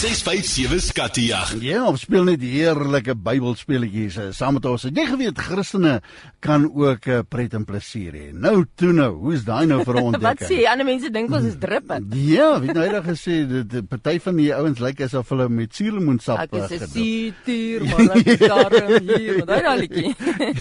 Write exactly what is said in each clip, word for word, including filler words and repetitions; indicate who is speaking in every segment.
Speaker 1: ses vyf sewe Skattejag.
Speaker 2: Ja, ons speel net heerlike Bybelspeletjies uh, saam met ons. Het jy geweet, Christene kan ook uh, pret en plesier hê? Nou, toe nou, hoe is daai nou vir 'n ontdekking?
Speaker 3: Wat sê jy? Ander mense dink ons is drippe.
Speaker 2: Ja, weet nou eendag gesê, die party van die ouens lyk asof hulle met suurlemoensap
Speaker 3: Ek is 'n
Speaker 2: gedoop.
Speaker 3: suurtuur, maar ek is daarom hier. Daai daaltjie.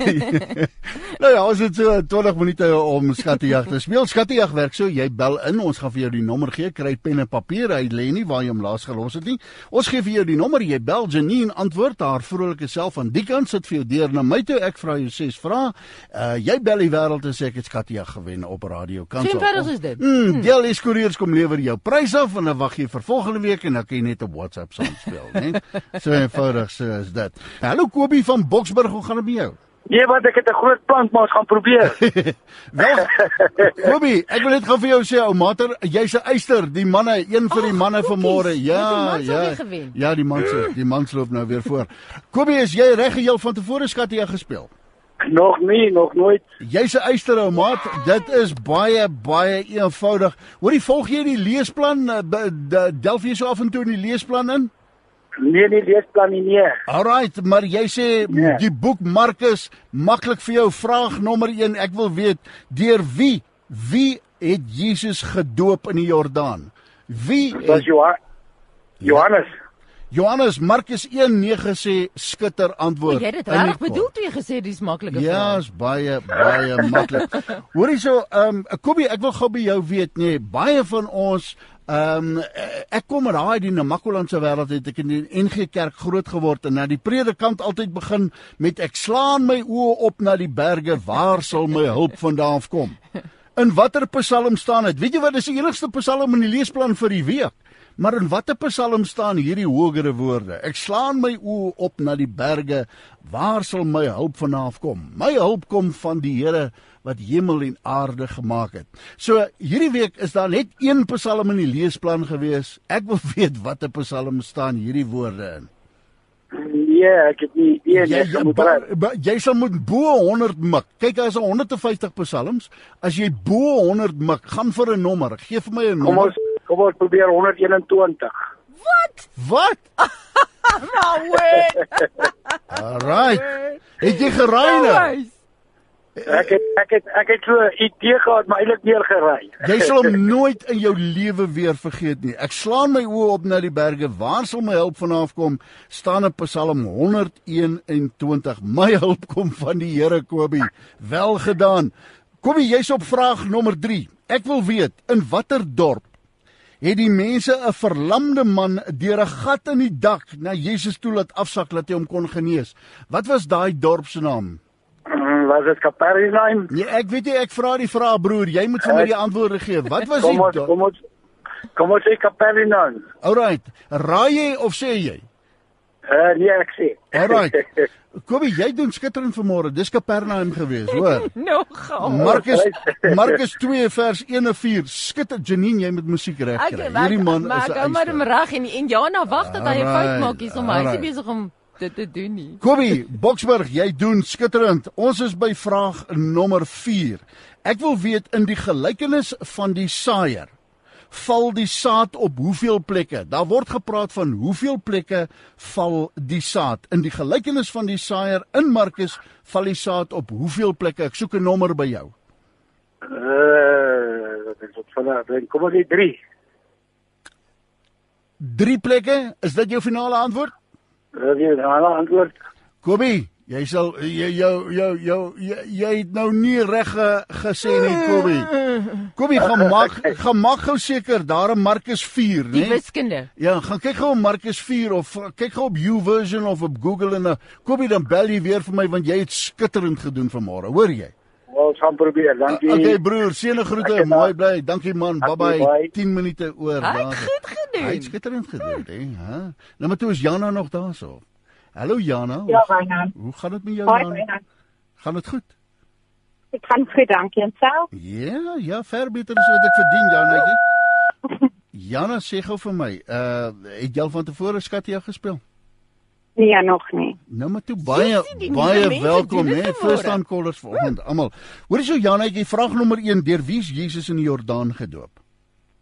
Speaker 2: Nou ja, ons het so twintig minute om Skattejag te speel. Skattejag werk so, jy bel in, ons gaan vir jou die nommer gee, kry pen en papier, hy lê nie waar jy hom laas gelos het nie. Ons gee vir jou die nommer, jy bel, Janine antwoord, haar vrolike self aan die kant sit vir jou deur na my toe, ek vra jou ses vrae. Uh, jy bel die wêreld en sê ek het Skattejag gewen op radio. Kan
Speaker 3: So
Speaker 2: so.
Speaker 3: eenvoudig is dit.
Speaker 2: Mm, Deel is koeriers kom lewer jou prys af en dan wag jy vir volgende week en dan kan jy net op WhatsApp saam speel, né? So eenvoudig so is dit. Hallo Kobie van Boksburg, hoe gaan dit met jou?
Speaker 4: Nee, wat ek het 'n groot plan, maar ons gaan probeer.
Speaker 2: Wel, Kobie, ek wil net gou vir jou sê, ou mater, jy's 'n eyster, die manne, een vir die manne vanmôre. Ja,
Speaker 3: Die man sal
Speaker 2: ja.
Speaker 3: weer gewen.
Speaker 2: Ja, die man se, die man loop nou weer voor. Kobie, is jy reg geheel van tevore Skattejag gespeel?
Speaker 4: Nog nie, nog nooit.
Speaker 2: Jy's 'n eyster, ou maat. Dit is baie baie eenvoudig. Hoorie, volg jy die leesplan? Uh, Delf jy so af en toe in die leesplan in?
Speaker 4: Nee, nie leesplan nie, nee.
Speaker 2: Alright, maar jy sê
Speaker 4: Ja.
Speaker 2: die boek Markus, maklik vir jou. Vraag nommer een, ek wil weet, deur wie, wie het Jesus gedoop in die Jordaan? Wie
Speaker 4: Dit was
Speaker 2: het,
Speaker 4: Johan Johannes.
Speaker 2: Johannes, Markus een nege sê skitter antwoord.
Speaker 3: Jy het dit
Speaker 2: in die
Speaker 3: reg
Speaker 2: kop.
Speaker 3: bedoel toe jy gesê dis maklike
Speaker 2: Ja,
Speaker 3: vrae.
Speaker 2: is baie baie maklik. Hoorie so, ehm um, Kobie, ek wil gou by jou weet, nee, baie van ons Ehm um, ek kom met daai die Namakolandse wêreld het ek in die N G Kerk groot geword en na die predikant altyd begin met ek slaan my oë op na die berge, waar sal my hulp vandaan kom? In watter Psalm staan dit? Weet jy wat, dis die enigste Psalm in die leesplan vir die week. Maar in watter Psalm staan hierdie hogere woorde? Ek slaan my oë op na die berge, waar sal my hulp vandaan kom? My hulp kom van die Here wat hemel en aarde gemaak het. So hierdie week is daar net een Psalm in die leesplan gewees. Ek wil weet watter Psalm staan hierdie woorde in.
Speaker 4: Nee, ek het nie idee nie.
Speaker 2: Jy,
Speaker 4: Ek
Speaker 2: jy,
Speaker 4: moet
Speaker 2: ba,
Speaker 4: reg.
Speaker 2: ba, jy sal moet bo honderd mik. Kyk, daar is honderd en vyftig Psalms. As jy bo honderd mik, gaan vir 'n nommer. Gee vir my 'n
Speaker 4: Kom
Speaker 2: nommer.
Speaker 4: ons kom ons probeer honderd eenentwintig.
Speaker 2: Wat?
Speaker 3: Nou wait.
Speaker 2: Alright. Het jy geraai nou?
Speaker 4: Ek het ek het ek het so 'n idee gehad, maar eintlik meer geraai.
Speaker 2: Jy sal hom nooit in jou lewe weer vergeet nie. Ek slaan my oë op na die berge, waar sal my hulp vandaan kom? Staan in Psalm honderd eenentwintig. My hulp kom van die Here, Kobie. Wel gedaan. Kobie, jy's op vraag nommer drie. Ek wil weet, in watter dorp het die mense 'n verlamde man deur 'n gat in die dak na Jesus toe laat afsak dat hy hom kon genees? Wat was daai dorp se naam?
Speaker 4: Was dit Kapernaum?
Speaker 2: Nee, ek weet nie, ek vra die vraag, broer. Jy moet vir my die antwoorde gee. Wat was
Speaker 4: Kom
Speaker 2: die
Speaker 4: ons
Speaker 2: dorp?
Speaker 4: kom ons kom ons sê Kapernaum.
Speaker 2: Alright, raai jy of sê jy?
Speaker 4: Uh, nee, ek sê.
Speaker 2: Alright. Kobie, jy doen skitterend vanmôre. Dis Kapernaum gewees, hoor.
Speaker 3: Nou gaan.
Speaker 2: Markus Markus twee vers een en vier. Skitter Janine, jy moet musiek reg
Speaker 3: Ek
Speaker 2: kry. Hierdie man
Speaker 3: maar
Speaker 2: is
Speaker 3: ek
Speaker 2: 'n
Speaker 3: hou maar hom
Speaker 2: eyster.
Speaker 3: reg en en Jana wag dat hy 'n
Speaker 2: Alright,
Speaker 3: fout maak hier, so maar hy is
Speaker 2: alright.
Speaker 3: nie besig om dit te doen nie.
Speaker 2: Kobie, Boksburg, jy doen skitterend. Ons is by vraag nommer vier. Ek wil weet, in die gelykenis van die saaier, val die saad op hoeveel plekke? Daar word gepraat van hoeveel plekke val die saad. In die gelykenis van die saaier in Markus val die saad op hoeveel plekke? Ek soek 'n nommer by jou.
Speaker 4: Uh, wat is dit vanaf? Kom ons sê drie.
Speaker 2: Drie plekke? Is dit jou finale antwoord?
Speaker 4: Uh, weer 'n ander antwoord.
Speaker 2: Kobie, jy sal jy jou jou jou jy, jy het nou nie reg ge, gesê nie, Kobie. Kobie, gaan maak gaan maak gou seker daar in Markus vier,
Speaker 3: Die
Speaker 2: né?
Speaker 3: wiskunde.
Speaker 2: Ja, gaan kyk gou op Markus vier of uh, kyk gou op YouVersion of op Google en uh, Kobie, dan bel jy weer vir my want jy het skitterend gedoen vanmôre, hoor jy?
Speaker 4: Ons gaan probeer. Dankie.
Speaker 2: Uh, okay broer, seëne groete,
Speaker 4: Dankie,
Speaker 2: mooi bly. Dankie man, bye
Speaker 4: Dankie,
Speaker 2: bye.
Speaker 4: bye.
Speaker 2: tien minute oor.
Speaker 3: Hy het
Speaker 2: later.
Speaker 3: goed gedoen.
Speaker 2: Hy het skitterend gedoen, hè? Huh? Nou maar toe is Jana nog daarso. Hallo Jana.
Speaker 5: Ja,
Speaker 2: hoe-
Speaker 5: Wynand.
Speaker 2: Hoe gaan dit met jou,
Speaker 5: Hoi,
Speaker 2: Jana?
Speaker 5: Wynand.
Speaker 2: Gaan dit goed?
Speaker 5: Ek kan goed, dankie. En self?
Speaker 2: Ja, ja, ver beter as wat ek verdien, Jana. Jana, sê gou vir my, uh het jy al van tevore Skattejag gespeel?
Speaker 5: Nee, nog nie.
Speaker 2: Nou maar toe baie
Speaker 3: Sien, sien, die
Speaker 2: baie
Speaker 3: mense
Speaker 2: welkom
Speaker 3: doen dit
Speaker 2: hè,
Speaker 3: vanmôre.
Speaker 2: first time callers vanoggend almal. Hoor jy so Jana, jy vraag nommer een, deur wie is Jesus in die Jordaan gedoop?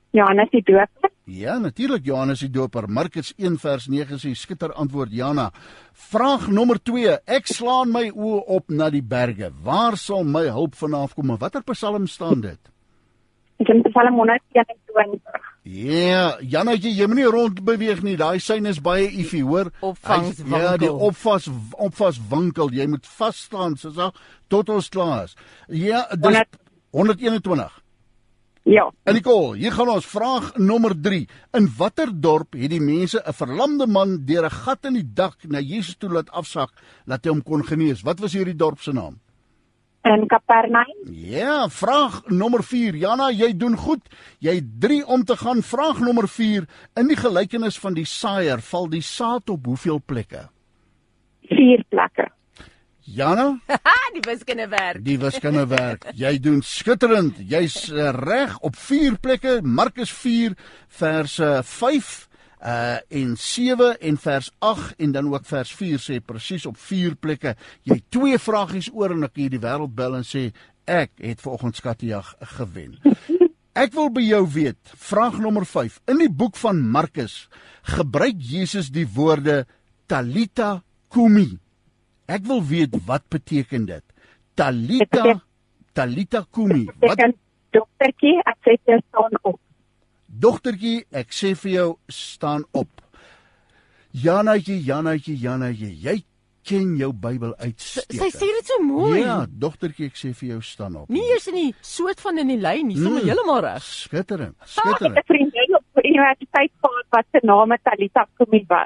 Speaker 5: Johannes die Doper.
Speaker 2: Ja, natuurlik Johannes die Doper. Markus een vers nege sê skitter antwoord Jana. Vraag nommer twee. Ek slaan my oë op na die berge. Waar sal my hulp vandaan kom? Watter Psalm staan dit?
Speaker 5: Ek in Psalm honderd eenentwintig.
Speaker 2: Ja, yeah, Janatjie, jy moet nie rond beweeg nie. Daai sein is baie iffie, hoor.
Speaker 3: Opvangs
Speaker 2: Hy- Ja, die opvas opvas winkel. Jy moet vas staan soos tot ons klaar is. Ja, dis honderd eenentwintig.
Speaker 5: Ja,
Speaker 2: En Nicole, hier gaan ons vraag nommer drie. In watter dorp het die mense 'n verlamde man deur 'n gat in die dak na Jesus toe laat afsak, laat hy hom kon genees? Wat was hierdie dorp se naam?
Speaker 5: in Kapernaum.
Speaker 2: Ja, vraag nommer vier. Jana, jy doen goed. Jy het drie om te gaan. Vraag nommer vier. In die gelykenis van die saaier val die saad op hoeveel plekke?
Speaker 5: Vier plekke.
Speaker 2: Jana,
Speaker 3: Die wiskunde werk.
Speaker 2: die wiskunde werk. Jy doen skitterend. Jy's uh, reg op vier plekke. Markus vier vers uh, vyf uh en sewe en vers agt en dan ook vers vier sê presies op vier plekke. Jy twee vragies oor en ek hier die wêreld bel en sê ek het vanoggend skattejag gewen. Ek wil by jou weet, vraag nommer vyf. In die boek van Markus gebruik Jesus die woorde Talita Kumi. Ek wil weet wat beteken dit? Talita Talita Kumi. Wat
Speaker 5: Beteken, doktertjie, ek sê jy staan op.
Speaker 2: Dogtertjie, ek sê vir jou, staan op. Janaatjie, Janaatjie, Janaatjie, jy ken jou Bybel
Speaker 3: Sy
Speaker 2: uitstekend.
Speaker 3: sê dit so mooi.
Speaker 2: Ja, dogtertjie, ek sê vir jou, staan op.
Speaker 3: Nie eers in die soort van in die lyn nie, sommer
Speaker 2: Mm.
Speaker 3: heeltemal reg.
Speaker 2: Skitterend,
Speaker 5: Ek het
Speaker 2: skitterend.
Speaker 5: 'n vriendin op die universiteit gehad wat se naam Talita Kumi was.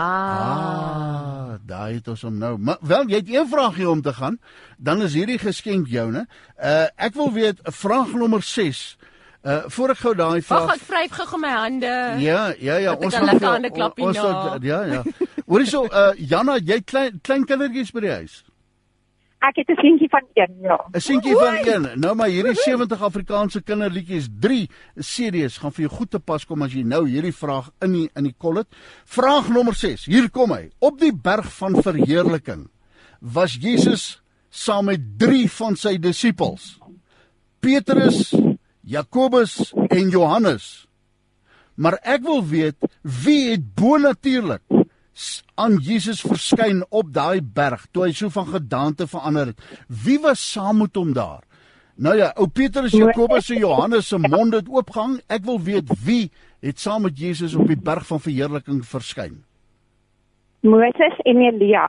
Speaker 3: Ah.
Speaker 2: Ah, daar het ons hom nou. Maar wel, jy het een vraagie om te gaan, dan is hierdie geskenk joune. Uh ek wil weet, vraag nommer ses. Uh voor ek gou daai vraag.
Speaker 3: Wag, ek vryf gou my hande.
Speaker 2: Ja, ja, ja,
Speaker 3: Dat ek
Speaker 2: ons
Speaker 3: kan
Speaker 2: gaan
Speaker 3: lekker
Speaker 2: vir-
Speaker 3: hande klappie
Speaker 2: ons
Speaker 3: na.
Speaker 2: sal- ja, ja. Hoorie so, uh Jana, jy klein klein kindertjies by die huis.
Speaker 5: Ek het 'n seentjie van een, ja.
Speaker 2: 'n Seentjie van een. Nou maar hierdie sewentig Afrikaanse kinderliedjies, drie C D's gaan vir jou goed te pas kom as jy nou hierdie vraag in die in die kol het. Vraag nommer ses. Hier kom hy. Op die berg van verheerliking was Jesus saam met drie van sy disippels. Petrus, Jakobus en Johannes. Maar ek wil weet wie het bonatuurlik s- aan Jesus verskyn op daai berg toe hy so van gedaante verander het. Wie was saam met hom daar? Nou ja, ou Petrus, Jakobus en Johannes se mond het oopgehang. Ek wil weet wie het saam met Jesus op die berg van verheerliking verskyn.
Speaker 5: Moses en Elia.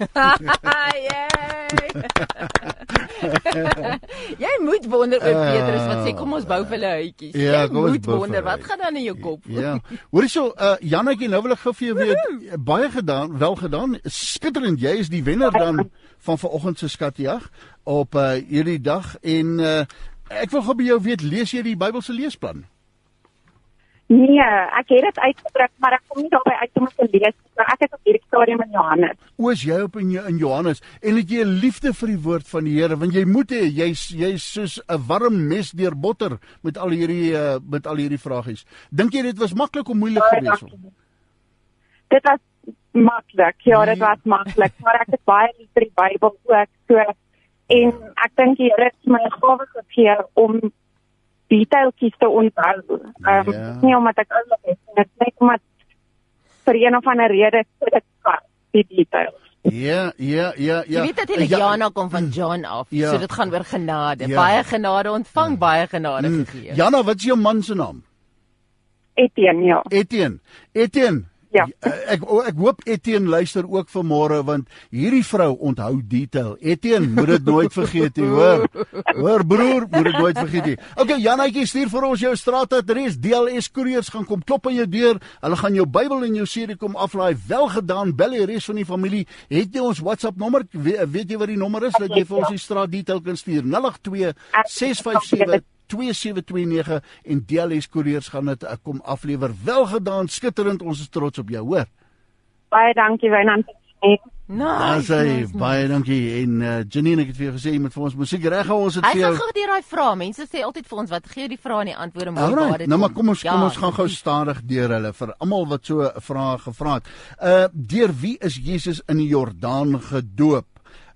Speaker 3: Jy moet wonder oor Petrus wat sê kom ons bou vir hulle huitjies.
Speaker 2: Ja,
Speaker 3: Jy
Speaker 2: kom ons
Speaker 3: moet
Speaker 2: bou vir
Speaker 3: wonder
Speaker 2: hulle
Speaker 3: wat gaan dan in jou kop.
Speaker 2: Ja. Hoorie so, uh Jannetjie, nou wil ek gou vir jou weet, baie gedaan, wel gedaan. Skitterend, jy is die wenner dan van vanoggend se skattejag op uh hierdie dag en uh ek wil gou by jou weet, lees jy die Bybelse leesplan?
Speaker 5: Nee, ek het dit uitgedruk, maar ek kom nie daarby uit om te lees. So ek het op hierdie stadium in Johannes.
Speaker 2: Oos jy op in, in Johannes en het jy 'n liefde vir die woord van die Here, want jy moet hê jy's jy's soos 'n warm mes deur botter met al hierdie uh, met al hierdie vragies. Dink jy dit was maklik of moeilik geweest?
Speaker 5: Dit was maklik, ja,
Speaker 2: Nee.
Speaker 5: dit was maklik, maar ek het baie lief vir die Bybel ook. So en ek dink die Here het my 'n gawe gegee om detailtjies te onthou. Ehm um,
Speaker 2: Ja.
Speaker 5: nie omdat ek oulik is, nie, dit is net omdat vir een of ander rede sit ek vas die details.
Speaker 2: Ja, ja, ja, ja.
Speaker 3: Jy weet natuurlik
Speaker 2: Ja,
Speaker 3: Jana kom van John af,
Speaker 2: Ja.
Speaker 3: so dit gaan oor genade.
Speaker 2: Ja.
Speaker 3: Baie genade ontvang, baie genade
Speaker 2: mm,
Speaker 3: gegee.
Speaker 2: Jana, wat is jou man se naam?
Speaker 5: Etienne, ja.
Speaker 2: Etienne. Etienne.
Speaker 5: Ja.
Speaker 2: Ek ek hoop Etienne luister ook vanmôre want hierdie vrou onthou detail. Etienne, moet dit nooit vergeet nie, hoor. Hoor broer, moet dit nooit vergeet nie. Okay, Janetjie, stuur vir ons jou straatadres. D L S koeriers gaan kom klop aan jou deur. Hulle gaan jou Bybel en jou C D kom aflaai. Wel gedaan. Bel die res van die familie. Het jy ons WhatsApp nommer? We, weet jy wat die nommer is? Dat jy vir ons die straatdetail kan stuur. nul agt twee ses vyf sewe twee sewe twee nege en D L S koeriers gaan dit uh, kom aflewer. Wel gedaan, skitterend, ons is trots op jou, hoor.
Speaker 5: Baie dankie, Wynand.
Speaker 2: Daar
Speaker 3: Nice.
Speaker 2: sê
Speaker 3: nice,
Speaker 2: baie dankie en uh, Janine, ek het vir jou gesê jy moet vir ons musiek reg hou. Ons het
Speaker 3: Hy
Speaker 2: vir
Speaker 3: gaan
Speaker 2: jou.
Speaker 3: gou deur daai vrae. Mense sê altyd vir ons wat gee die vrae en die antwoorde mooi
Speaker 2: Alright,
Speaker 3: waar dit
Speaker 2: nou maar
Speaker 3: kom.
Speaker 2: kom ons kom
Speaker 3: Ja,
Speaker 2: ons gaan gou stadig deur hulle vir almal wat so 'n vraag gevra het. Uh deur wie is Jesus in die Jordaan gedoop?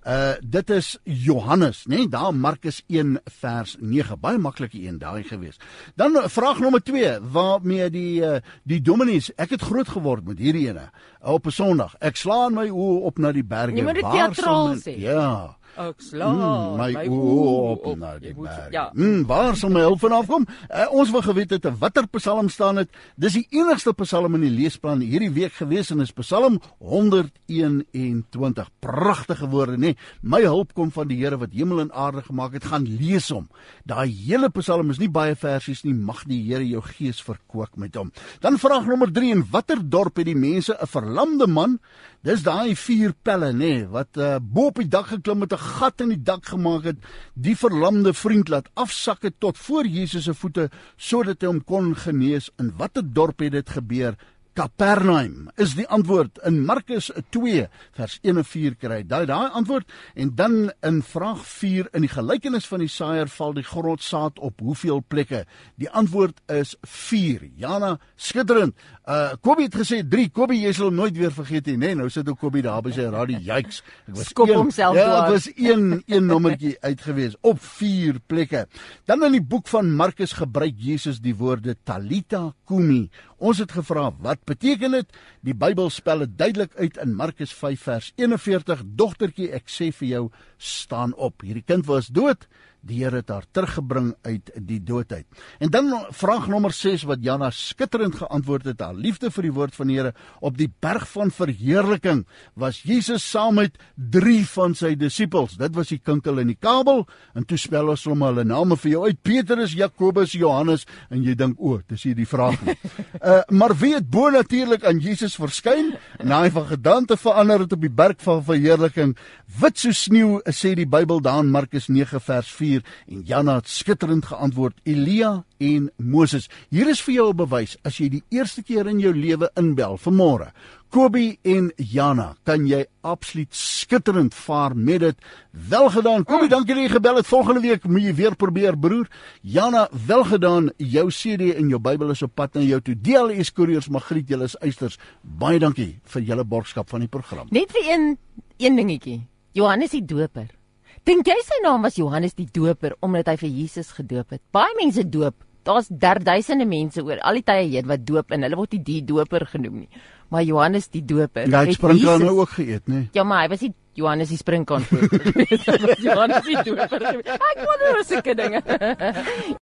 Speaker 2: Uh dit is Johannes, né? Nee? Daar Markus een vers nege, baie maklike een daai gewees. Dan uh, vraag nommer twee, waarmee die uh, die dominees, ek het groot geword met hierdie ene op 'n Sondag. Ek slaan my oë op na die berge.
Speaker 3: Jy moet dit
Speaker 2: Waar
Speaker 3: teatraal
Speaker 2: sal my-
Speaker 3: sê.
Speaker 2: Ja.
Speaker 3: Ek slaan
Speaker 2: Mm, my
Speaker 3: my
Speaker 2: oë op
Speaker 3: oë
Speaker 2: na
Speaker 3: Jy
Speaker 2: die
Speaker 3: moet-
Speaker 2: berge.
Speaker 3: Ja.
Speaker 2: Mm, waar sal my hulp vanaf kom? Uh, ons wil geweet het in watter Psalm staan dit. Dis die enigste Psalm in die leesplan hierdie week gewees en is Psalm honderd eenentwintig. Pragtige woorde, nee. My hulp kom van die Here wat hemel en aarde gemaak het. Gaan lees hom. Daai hele Psalm is nie baie versies nie. Mag die Here jou gees verkoop met hom. Dan vraag nommer drie, in watter dorp het die mense 'n verlamde man? Dis daai vier pelle, nê, nee, wat uh, bo op die dak geklim het, 'n gat in die dak gemaak het, die verlamde vriend laat afsak het tot voor Jesus se voete sodat hy hom kon genees. In watter dorp het dit gebeur? Kapernaum is die antwoord. In Markus twee vers een en vier kry daai daai antwoord. En dan in vraag vier, in die gelykenis van die saaier val die grondsaad op hoeveel plekke? Die antwoord is vier. Jana, skitterend. Uh Kobie het gesê drie. Kobie, jy sal hom nooit weer vergeet nie, nee. Nou sit ook Kobie daar by sy radio. Yikes. Ek was
Speaker 3: Skop
Speaker 2: een-
Speaker 3: homself
Speaker 2: Ja,
Speaker 3: dwars.
Speaker 2: ek was een een nommertjie uit gewees op vier plekke. Dan in die boek van Markus gebruik Jesus die woorde Talita Kumi. Ons het gevra, wat beteken dit? Die Bybel spel dit duidelik uit in Markus vyf vers eenenveertig. Dogtertjie, ek sê vir jou, staan op. Hierdie kind was dood. Die Here het haar teruggebring uit die dood uit. En dan vraag nommer ses wat Jana skitterend geantwoord het, haar liefde vir die woord van die Here. Op die berg van verheerliking was Jesus saam met drie van sy disippels. Dit was die kinkel en die kabel. En toe spel ons sommer hulle name vir jou uit. Petrus, Jakobus, Johannes. En jy dink, o, dis hier die vraag nie. uh, maar wie het bo natuurlik aan Jesus verskyn? En hy van gedagte verander het op die berg van verheerliking. Wit so sneeu, sê die Bybel daar in Markus nege vers vier. En Jana het skitterend geantwoord, Elia en Moses. Hier is vir jou 'n bewys, as jy die eerste keer in jou lewe inbel vanmôre, Kobie en Jana, kan jy absoluut skitterend vaar met dit. Welgedaan. Kobie, dankie dat jy gebel het. Volgende week moet jy weer probeer, broer. Jana, welgedaan. Jou C D en jou Bybel is op pad na jou toe. D L S Koeriers, Magriet, julle is eisters. Baie dankie vir julle borgskap van die program.
Speaker 3: Net vir een een dingetjie. Johannes die Doper. Dink jy sy naam was Johannes die Doper omdat hy vir Jesus gedoop het? Baie mense doop. Daar's derduisende mense oor al die tye heen wat doop en hulle word nie die Doper genoem nie. Maar Johannes die Doper.
Speaker 2: Ja, hy het
Speaker 3: het
Speaker 2: sprinkaan
Speaker 3: Jesus-
Speaker 2: nou ook geëet, né?
Speaker 3: Ja, maar hy was nie Johannes die sprinkaan voor. Johannes die Doper. Ek wonder oor sulke dinge.